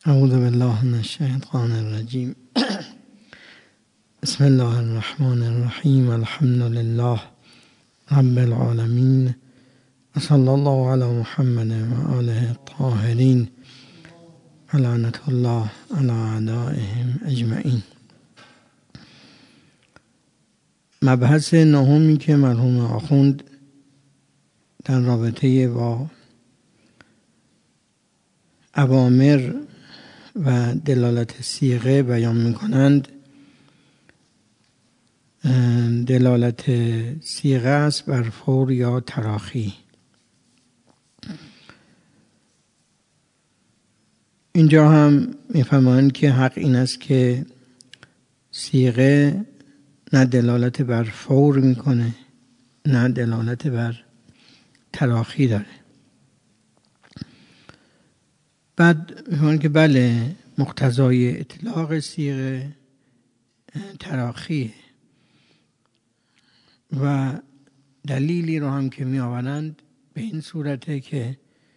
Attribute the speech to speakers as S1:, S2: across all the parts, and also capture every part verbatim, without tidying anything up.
S1: اعوذ بالله من الشیطان الرجیم. بسم الله الرحمن الرحیم. الحمد لله رب العالمین و صلی الله علی محمد و آله الطاهرین و لعنت الله علی اعدائهم اجمعین. مبحث نهمی که مرحوم آخوند در رابطه با اوامر و دلالت صیغه بیان می‌کنند، دلالت صیغه است بر فور یا تراخی. اینجا هم می‌فرمایند که حق این است که صیغه نه دلالت بر فور میکنه نه دلالت بر تراخی داره. بعد می‌فرمایند که بله، مقتضای اطلاق صیغه تراخیه و دلیلی رو هم که می آورند به این صورته که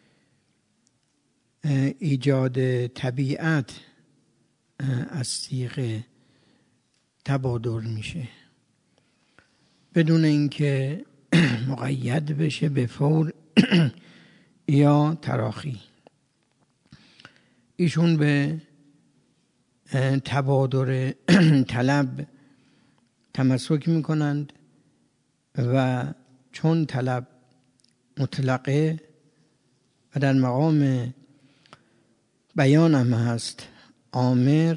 S1: ایجاد طبیعت از صیغه تبادر میشه بدون اینکه مقید بشه به فور یا تراخی. ایشون به تبادر طلب تمسک میکنند و چون طلب مطلقه و در مقام بیان هم هست آمر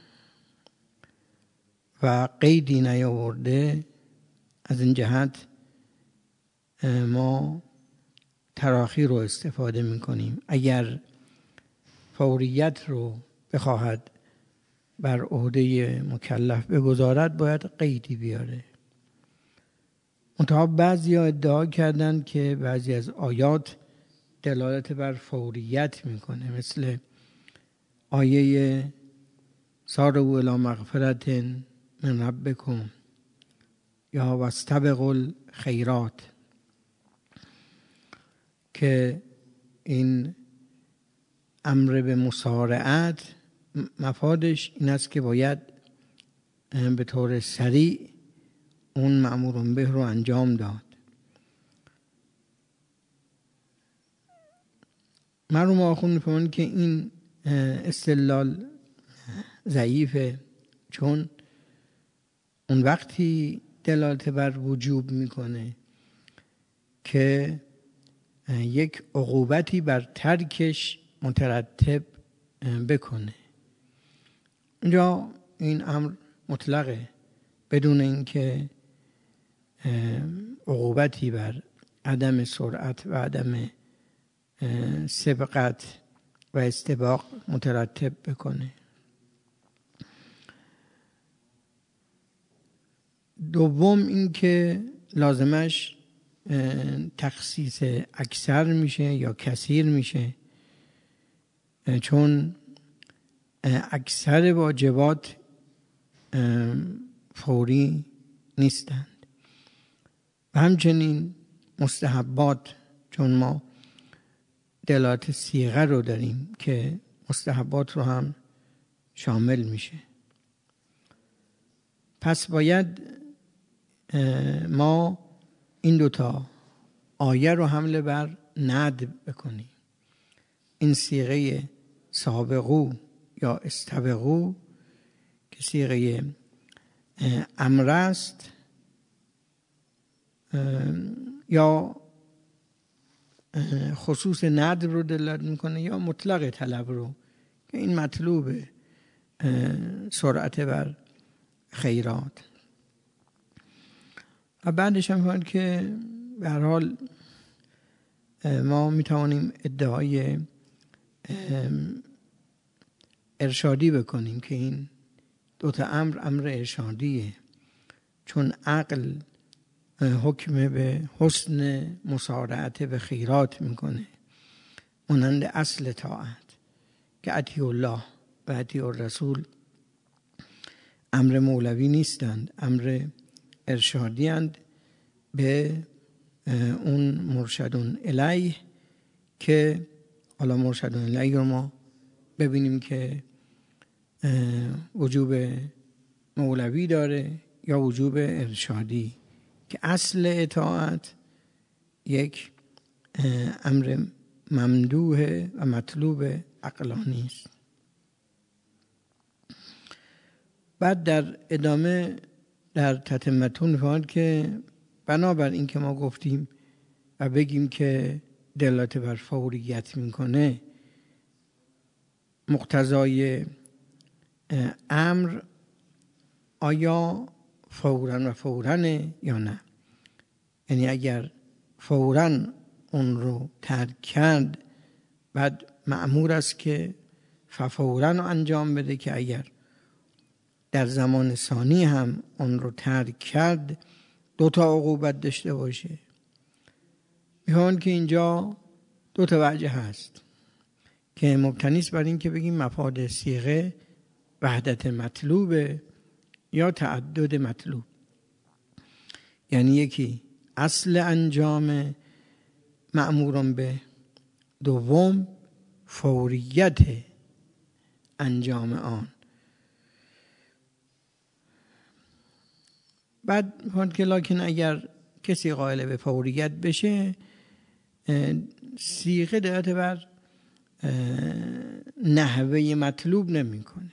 S1: و قیدی نیاورده، از این جهت ما تراخی رو استفاده میکنیم. اگر فوریت رو بخواهد بر عهده مکلف بگذارد باید قیدی بیاره. منتها بعضی ها ادعا کردند که بعضی از آیات دلالت بر فوریت میکنه، مثل آیه سارعوا الی مغفرة من ربکم یا واستبقوا الخیرات، که این امر به مسارعت مفادش این است که باید به طور سریع اون مأمور به رو انجام داد. مرحوم آخوند می‌فرمایند که این استدلال ضعیفه، چون اون وقتی دلالت بر وجوب میکنه که یک عقوبتی بر ترکش مترتب بکنه. اینجا این امر مطلقه بدون اینکه عقوبتی بر عدم سرعت و عدم سبقت و استباق مترتب بکنه. دوم اینکه لازمش تخصیص اکثر میشه یا کثیر میشه، چون اکثر واجبات فوری نیستند و همچنین مستحبات، چون ما دلالت صیغه رو داریم که مستحبات رو هم شامل میشه. پس باید ما این دوتا آیه رو حمل بر ند بکنیم. این صیغه سابقو یا استبقو که صیغه امر است یا خصوص ند رو دلالت میکنه یا مطلق طلب رو که این مطلوب سرعت بر خیرات. و بعدش هم میگن که به هر حال ما میتوانیم ادعای ارشادی بکنیم که این دوتا امر امر ارشادیه، چون عقل حکم به حسن مسارعت به خیرات میکنه، مانند اصل طاعت که اطیع الله و اطیع الرسول امر مولوی نیستند، امر ارشادی اند به اون مرشدون الیه، که حالا مرشدون الیه رو ما ببینیم که وجوب مولوی داره یا وجوب ارشادی، که اصل اطاعت یک امر ممدوح و مطلوب عقلانی است. بعد در ادامه در تتمتون می‌فرماید که بنابر این که ما گفتیم و بگیم که دلالت بر فوریت میکنه، مقتضای امر آیا فوراً و فوراً یا نه؟ یعنی اگر فوراً اون رو ترک کرد، بعد مأمور است که فوراً انجام بده، که اگر در زمان ثانی هم اون رو ترک کرد دو تا عقوبت داشته باشه. میخوان که اینجا دو تا وجه هست که مبتنی است بر این که بگیم مفاد صیغه وحدت مطلوب یا تعدد مطلوب. یعنی یکی اصل انجام مأموران به، دوم فوریت انجام آن. بعد می‌فرماید که لکن اگر کسی قائل به فوریت بشه، صیغه دلالت بر نحوه مطلوب نمی‌کنه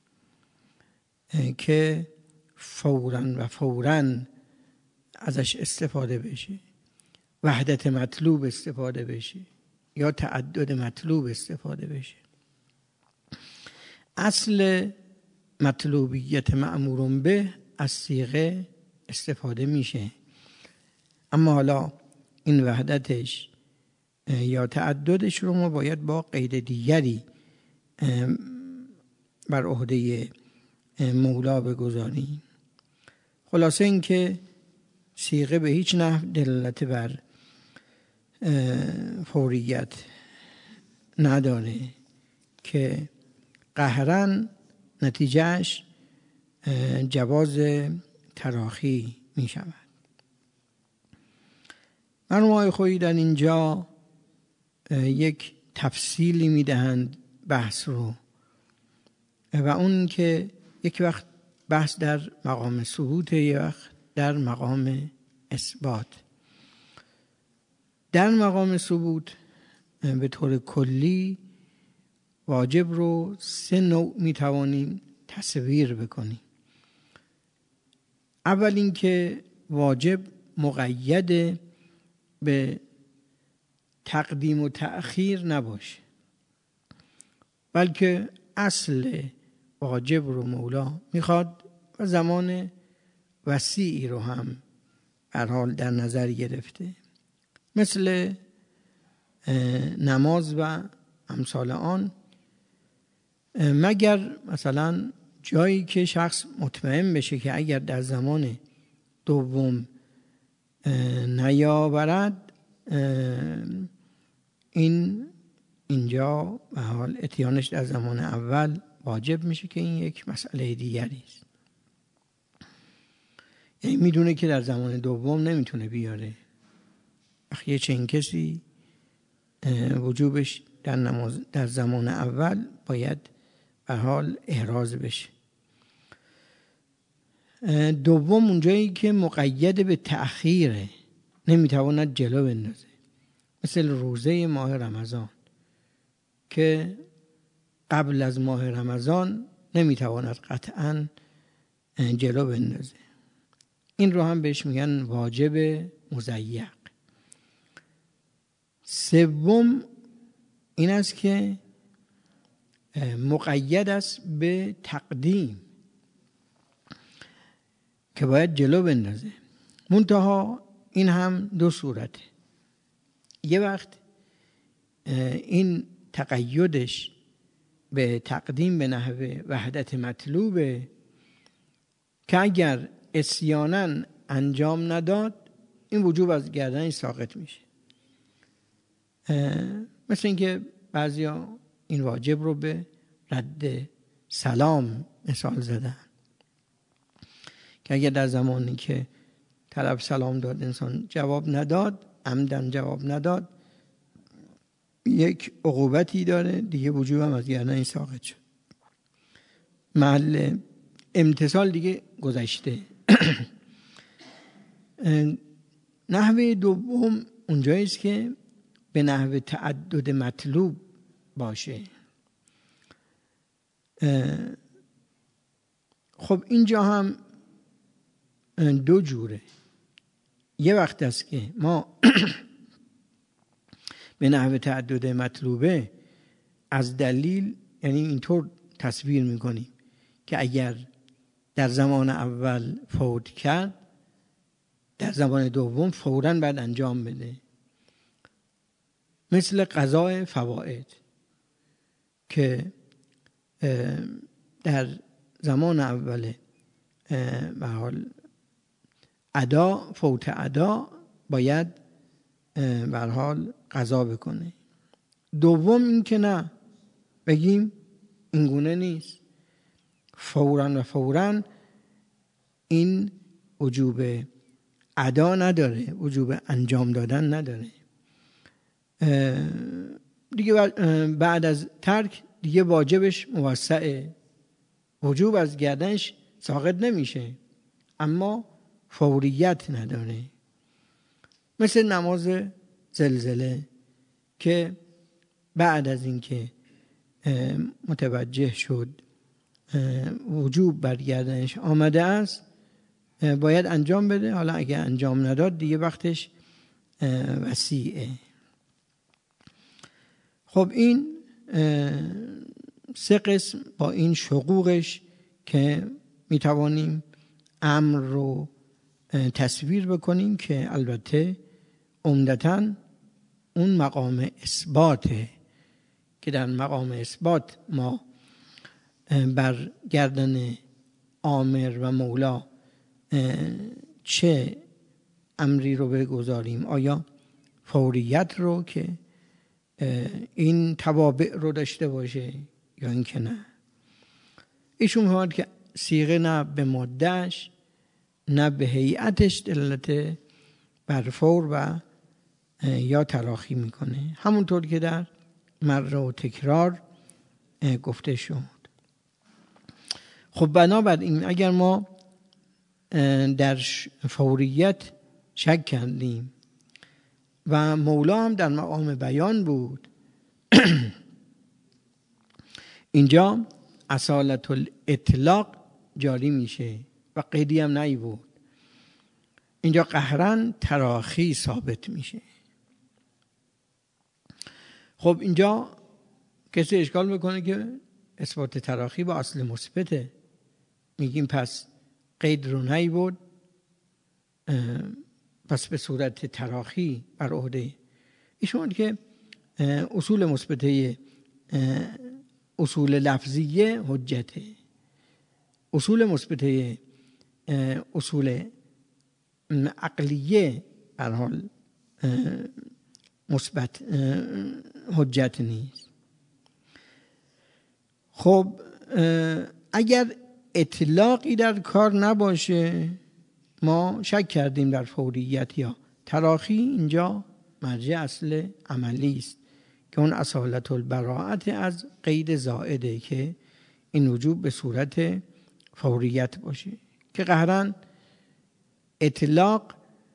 S1: که فوراً و فوراً ازش استفاده بشه، وحدت مطلوب استفاده بشه یا تعدد مطلوب استفاده بشه. اصل مطلوبیت مأمور به از صیغه استفاده میشه، اما حالا این وحدتش یا تعددش رو ما باید با قید دیگری بر عهده مولا بگذاریم. خلاصه این که صیغه به هیچ نحو دلالت بر فوریت نداره که قهراً نتیجهش جواز تراخی می شود. مرحوم خویی در اینجا یک تفصیلی می دهند بحث رو، و اون که یک وقت بحث در مقام ثبوت، یک وقت در مقام اثبات. در مقام ثبوت به طور کلی واجب رو سه نوع می توانیم تصویر بکنیم. اول این که واجب مقید به تقدیم و تأخیر نباشه، بلکه اصل واجب رو مولا میخواد و زمان وسیعی رو هم هر حال در نظر گرفته، مثل نماز و امثال آن، مگر مثلا جایی که شخص مطمئن بشه که اگر در زمان دوم نیاورد، این اینجا به حال اتیانش در زمان اول واجب میشه، که این یک مسئله دیگری است. یعنی میدونه که در زمان دوم نمیتونه بیاره، یه چنین کسی وجوبش در نماز در زمان اول باید به حال احراز بشه. دوم اونجایی که مقید به تأخیره، نمیتواند جلو بندازه، مثل روزه ماه رمضان که قبل از ماه رمضان نمیتواند قطعاً جلو بندازه. این رو هم بهش میگن واجب مضیق. سوم این است که مقید است به تقدیم که باید جلو بندازه. منتها این هم دو صورته. یه وقت این تقیدش به تقدیم به نحو وحدت مطلوبه که اگر عصیاناً انجام نداد این وجوب از گردنش ساقط میشه. مثل اینکه بعضیا این واجب رو به رد سلام مثال زدن که اگر در زمانی که طلب سلام داد انسان جواب نداد، عمدن جواب نداد، یک عقوبتی داره دیگه، وجوب هم از گردن ساقط شد. محل امتثال دیگه گذشته. نحوه دوم اونجاییست که به نحو تعدد مطلوب باشه. خب اینجا هم دو جوره. یه وقت است که ما به نحو تعدد مطلوبه از دلیل، یعنی اینطور تصویر میکنیم که اگر در زمان اول فوت کرد، در زمان دوم فوراً بعد انجام بده. مثل قضاء فوائد که در زمان اول به حال ادا، فوت ادا باید به حال قضا بکنه. دوم این که نه، بگیم این گونه نیست، فوراً و فوراً این وجوب ادا نداره، وجوب انجام دادن نداره. دیگه بعد از ترک دیگه واجبش موسعه، وجوب از گردنش ساقط نمیشه اما فوریت نداره. مثل نماز زلزله که بعد از اینکه متوجه شد وجوب بر گردنش آمده است باید انجام بده. حالا اگه انجام نداد دیگه وقتش وسیعه. خب این سه قسم با این شقوقش که میتوانیم امر رو تصویر بکنیم که البته عمدتاً اون مقام اثباته که در مقام اثبات ما بر گردن آمر و مولا چه امری رو بگذاریم، آیا فوریت رو که این توابع رو داشته باشه یا این که نه. ایشون می‌فرماید که صیغه نه به مادهش نه به هیئتش دلالت بر فور و یا تراخی میکنه، همونطور که در مره و تکرار گفته شد. خب بنابراین اگر ما در فوریت شک کردیم و مولا هم در مقام بیان بود، اینجا اصالت الاطلاق جاری میشه و قیدی هم نهی بود. اینجا قهرن تراخی ثابت میشه. خب اینجا کسی اشکال میکنه که اثبات تراخی با اصل مثبته، میگیم پس قید رو نهی بود، پس به صورت تراخی بر عهده ایشون که اصول مثبته اصول لفظیه حجته، اصول مثبته اصول عقلیه بر حال مثبت حجت نیست. خب اگر اطلاقی در کار نباشه، ما شک کردیم در فوریت یا تراخی، اینجا مرجع اصل عملی است که اون اصالت البراءت از قید زائده که این وجوب به صورت فوریت باشه، که قهرن اطلاق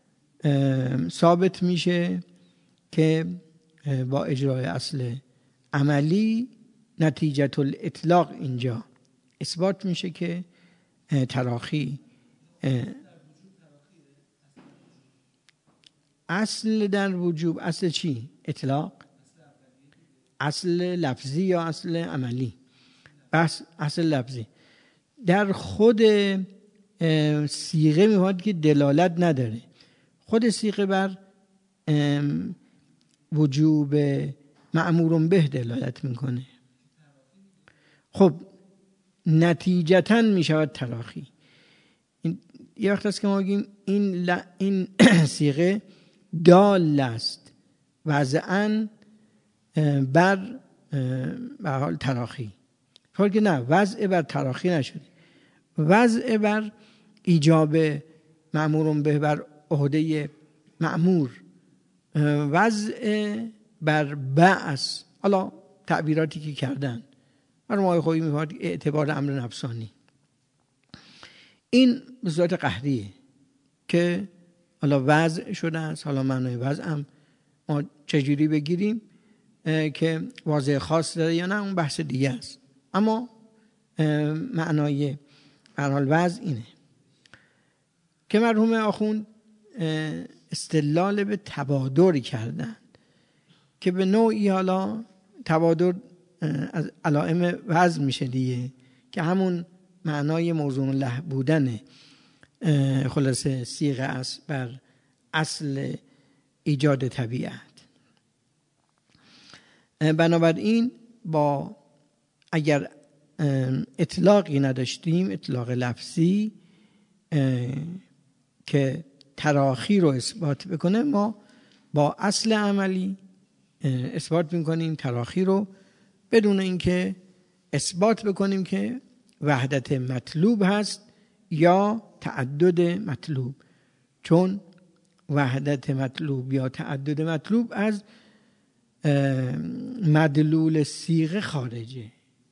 S1: ثابت میشه که با اجرای اصل عملی نتیجه الاطلاق اینجا اثبات میشه که تراخی اصل در وجوب. اصل چی؟ اطلاق؟ اصل لفظی یا اصل عملی؟ بس اصل لفظی. در خود صیغه میخواد که دلالت نداره، خود صیغه بر وجوب مأمور به دلالت میکنه. خب نتیجتاً میشود تراخی. این یه وقت است که ما بگیم این ل... این صیغه دال است وضعاً بر به حال تراخی، فرق نه وضع بر تراخی نشده، وضع بر ایجاب مأمور به بر عهده مأمور، وضع بر بعث، حالا تعبیراتی که کردن مرحوم آقای خویی میفرماد اعتبار امر نفسانی، این به صورت قهریه که حالا وضع شده است. حالا معنای وضع هم ما چجوری بگیریم که واضح خاص داره یا نه اون بحث دیگه است، اما معنای به هر حال وضع اینه که مرحوم آخوند استدلال به تبادر کردن که به نوعی حالا تبادر از علائم وضع میشه دیگه، که همون معنای موضوع له بودن خلاصه صیغه است بر اصل ایجاد طبیعت. بنابراین با اگر اطلاقی نداشتیم، اطلاق لفظی که تراخی رو اثبات بکنه، ما با اصل عملی اثبات میکنیم تراخی رو بدون اینکه اثبات بکنیم که وحدت مطلوب هست یا تعدد مطلوب، چون وحدت مطلوب یا تعدد مطلوب از مدلول صیغه خارجه.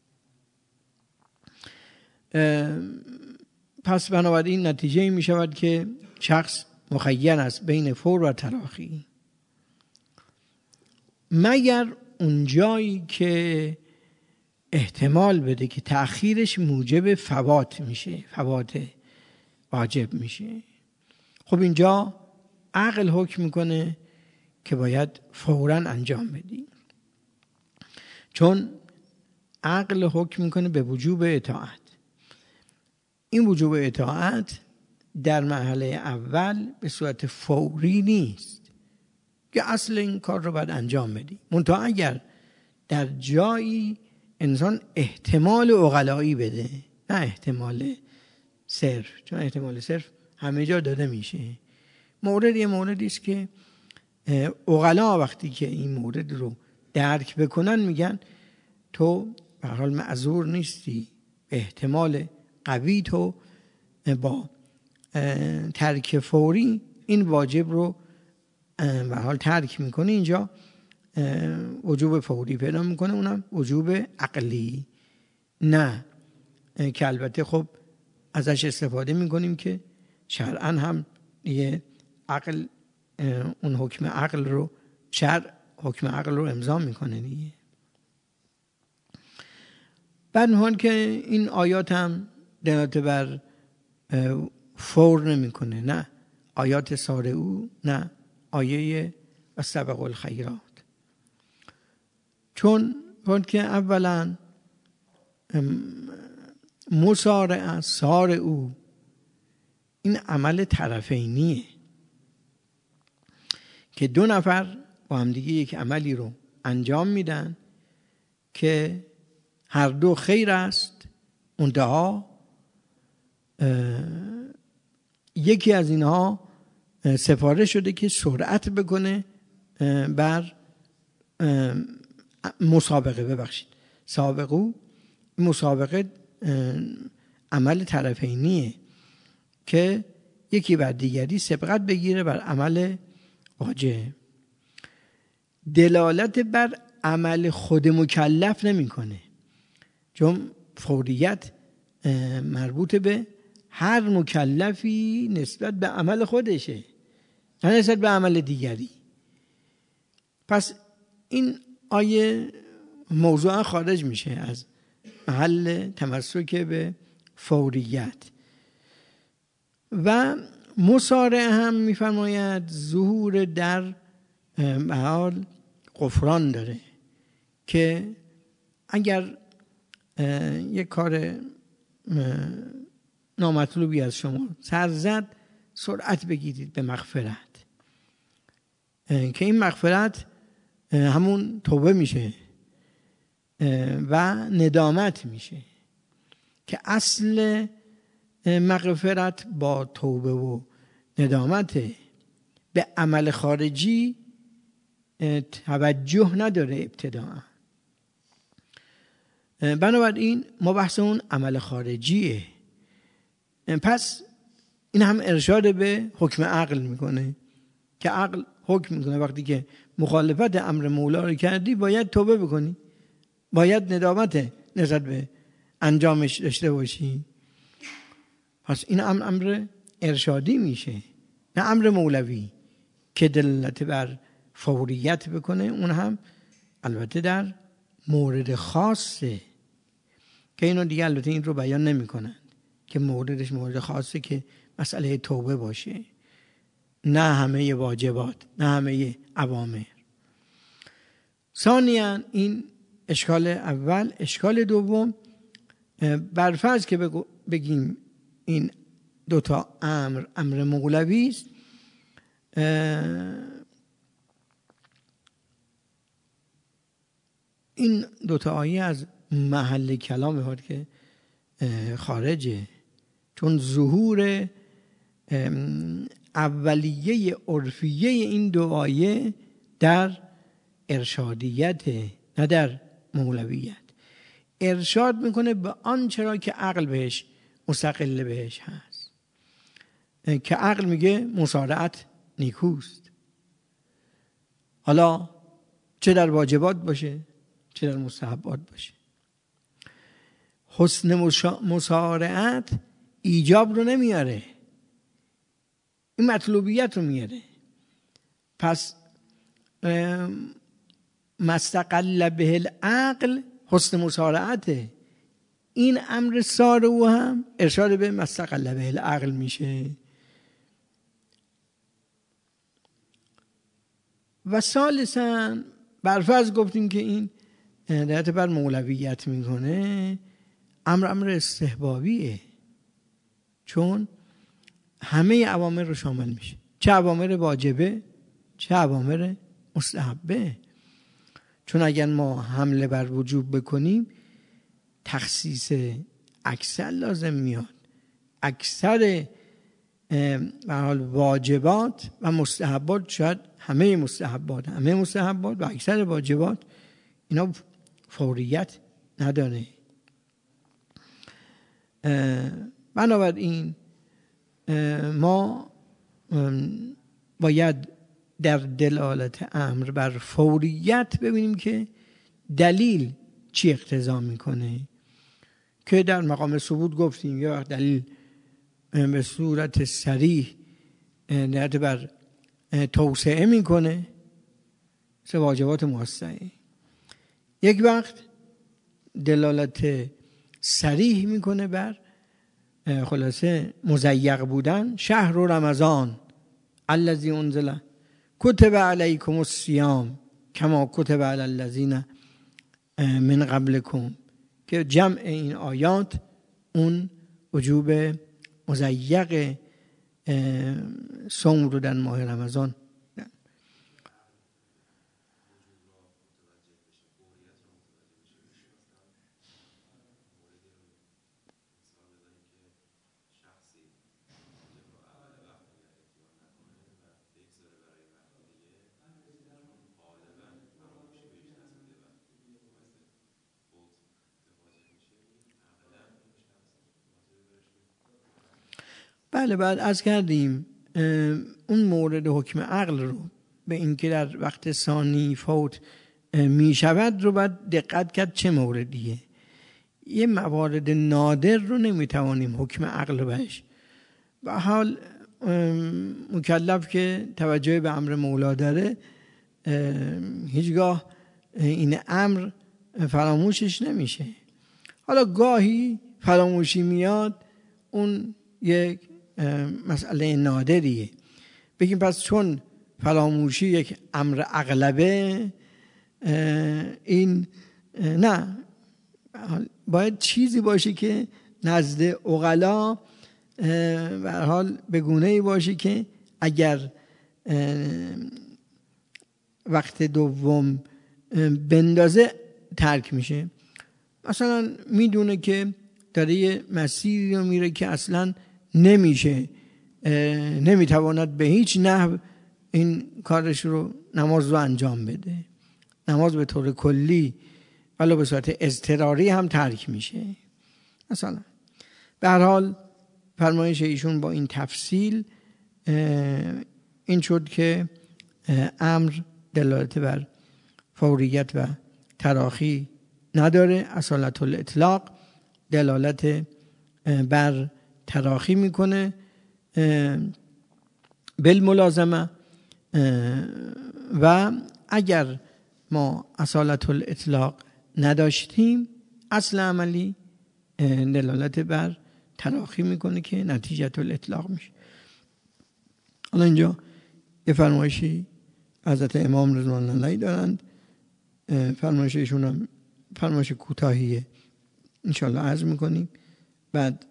S1: پس بنابراین نتیجه می شود که شخص مخیر است بین فور و تراخی، مگر اونجایی که احتمال بده که تأخیرش موجب فوات میشه، فوات واجب میشه. خب اینجا عقل حکم میکنه که باید فوراً انجام بدی، چون عقل حکم میکنه به وجوب اطاعت. این وجوب اطاعت در مرحله اول به صورت فوری نیست که اصل این کار رو باید انجام بدی، منتها اگر در جایی انسان احتمال عقلایی بده، نه احتمال صرف، چون احتمال صرف همه جا داده میشه. مورد یه موردی است که عقلا وقتی که این مورد رو درک بکنن میگن تو به هر حال معذور نیستی، احتمال قوی تو با ترک فوری این واجب رو به هر حال ترک میکنه. اینجا وجوب فوری پیدا میکنه، اونم وجوب عقلی، نه که البته خب ازش استفاده میکنیم که شرعاً هم یه عقل اون حکم عقل رو، شرع حکم عقل رو امضا میکنه دیگه. بعد حال که این آیات هم دلالت بر فور نمیکنه، نه آیات سارعوا، نه آیه استبقوا الخیرات، چون وقت که اولا مسارع سارعوا این عمل طرفینیه که دو نفر با هم دیگه یک عملی رو انجام میدن که هر دو خیر است، منتها یکی از اینها سفارش شده که سرعت بکنه بر مسابقه، ببخشید سابقو، مسابقه عمل طرفینیه که یکی بر دیگری سبقت بگیره بر عمل واجب. دلالت بر عمل خود مکلف نمیکنه، چون فوریت مربوط به هر مکلفی نسبت به عمل خودشه، نه نسبت به عمل دیگری. پس این آیه موضوعا خارج میشه از محل تمسک به فوریت. و مسارع هم میفرماید ظهور در به حال غفران داره که اگر یک کار نامطلوبی از شما سر زد، سرعت بگیرید به مغفرت، که این مغفرت همون توبه میشه و ندامت میشه، که اصل مغفرت با توبه و ندامت به عمل خارجی توجه نداره ابتداء. بنابراین ما بحث اون عمل خارجیه. پس این هم ارشاد به حکم عقل میکنه که عقل حکم میکنه وقتی که مخالفت امر مولا رو کردی باید توبه بکنی، باید ندامت نسبت به انجامش داشته باشی. پس این امر امر ارشادی میشه، نه امر مولوی که دلالت بر فوریت بکنه. اون هم البته در مورد خاصه که اینو دیگه البته این رو بیان نمی کنن که موردش مورد خاصه که مسئله توبه باشه، نه همه واجبات، نه همه اوامر. ثانیاً این اشکال اول. اشکال دوم، برفرض که بگیم این دوتا امر امر مولوی است، این دوتا آیه از محل کلام هست که خارجه، چون ظهور اولیه عرفیه این دو آیه در ارشادیت، نه در مولویت. ارشاد میکنه به آنچه را که عقل بهش مستقل بهش هست، که عقل میگه مسارعت نیکوست، حالا چه در واجبات باشه چه در مستحبات باشه. حسن مسارعت ایجاب رو نمیاره، این مطلوبیت رو میاره. پس مستقل به العقل حسن مسارعته، این امر سارع هم ارشاد به مستقل به العقل میشه. و ثالثاً برفرض گفتیم که این دلالت بر مولویت میکنه، امر امر استحبابیه، چون همه اوامر رو شامل میشه، چه اوامر واجبه چه اوامر مستحبه. چون اگر ما حمله بر وجوب بکنیم تخصیص اکثر لازم میاد، اکثر به حال واجبات و مستحبات، شاید همه مستحبات همه مستحبات و اکثر واجبات اینا فوریت نداره. بنابراین ما باید در دلالت امر بر فوریت ببینیم که دلیل چی اقتضا میکنه، که در مقام ثبوت گفتیم یا دلیل به صورت صریح دلالت بر توسعه میکنه، سه واجبات موسعه. یک وقت دلالت صریح میکنه بر خلاصه مضیق بودن، شهر رمضان الذی انزل کتب علیکم الصیام کما کتب علی الذین من قبلکم، که جمع این آیات اون وجوب مضیق صوم رو در ماه رمضان. بله، بعد از کردیم اون مورد حکم عقل رو به اینکه در وقت ثانی فوت می شود رو باید دقت کرد چه موردیه. یه موارد نادر رو نمیتوانیم حکم عقل بهش. به حال مکلف که توجه به امر مولا داره هیچگاه این امر فراموشش نمیشه. حالا گاهی فراموشی میاد، اون یک مسئله نادریه. بگیم پس چون فراموشی یک امر اغلبه، این نه، باید چیزی باشه که نزد عقلا به هر حال به گونه‌ای باشه که اگر وقت دوم بندازه ترک میشه. مثلا میدونه که داره یه مسیری رو میره که اصلا نمیشه، نمیتواند به هیچ نحو این کارش رو نماز رو انجام بده، نماز به طور کلی ولی به صورت اضطراری هم ترک میشه. مثلا به هر حال فرمایش ایشون با این تفصیل این شد که امر دلالت بر فوریت و تراخی نداره. اصالت الاطلاق دلالت بر تراخی میکنه بالملازمه. و اگر ما اصالت الاطلاق نداشتیم اصل عملی دلالت بر تراخی میکنه که نتیجه الاطلاق میشه. حالا اینجا یه فرمایشی حضرت امام رضوان الله دارند، فرمایششون هم فرمایش کوتاهیه، انشالله عرض میکنیم بعد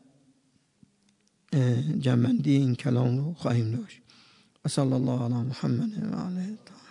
S1: جمع‌بندی این کلام رو خواهیم داشت. و صلی الله علی محمد و آله